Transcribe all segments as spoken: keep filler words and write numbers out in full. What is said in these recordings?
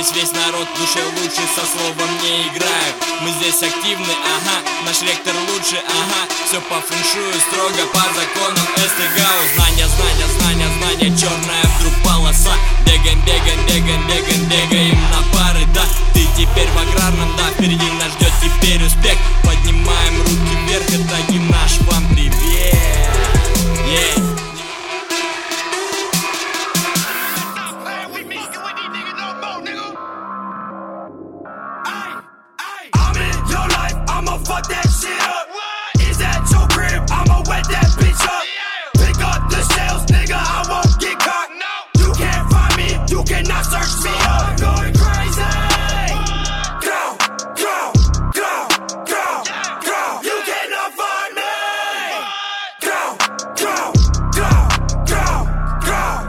Здесь весь народ в душе лучше, со словом не играют. Мы здесь активны, ага, наш ректор лучше, ага. Все по фэншую, строго по законам СТГАУ. Знания, знания, знания, знания, черная вдруг полоса. Бегаем, бегаем, бегаем, бегаем, бегаем на пары, да. Ты теперь в аграрном, да, впереди нас ждет теперь успех. Поднимаем руки вверх, это гимн наш, вам привет. Yeah. Fuck that shit up. Is that your crib? I'ma wet that bitch up. Pick up the shells, nigga, I won't get caught. You can't find me, you cannot search me up. I'm going crazy. Go, go, go, go, go. You cannot find me. Go, go, go, go, go.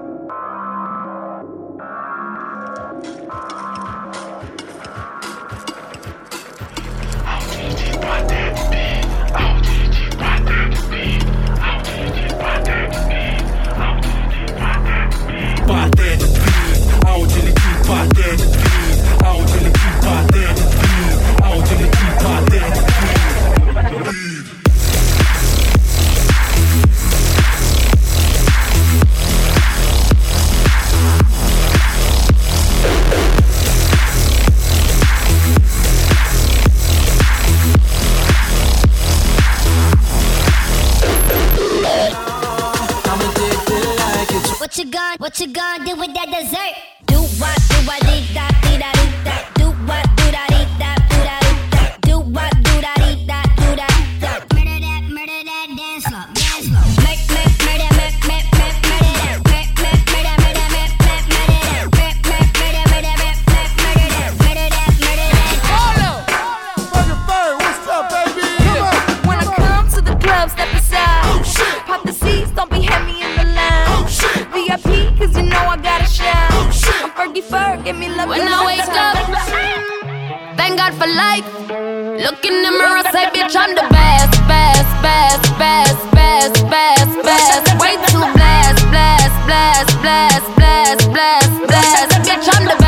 What you gon' what you gon' do with that dessert? Do what, do what, dee da, dee da, dee da. Do what, do da, dee da, do da, dee da. Do what, do da, dee da, do da, da. Murder that, murder that, dance floor, dance floor. Make, make, murder, make, make, make, murder that. Make, make, murder, murder, make, make, murder that. Make, make, murder, murder, make, make, murder that. Murder that, murder that. Hold up, Fucking Bird, what's up, baby? Come on. When I come to the club, step aside. Oh shit. Pop the seats, don't be heavy in the line. Oh shit. V I P, cause you know I gotta shine. Oh, shit. I'm Fergie Ferg, give me love. When I wake up, thank God for life. Look in the mirror, say, bitch, I'm the best, best, best, best, best, best, best. Way too blessed, blessed, blessed, blessed, blessed, blessed, blessed. Bitch, I'm the best.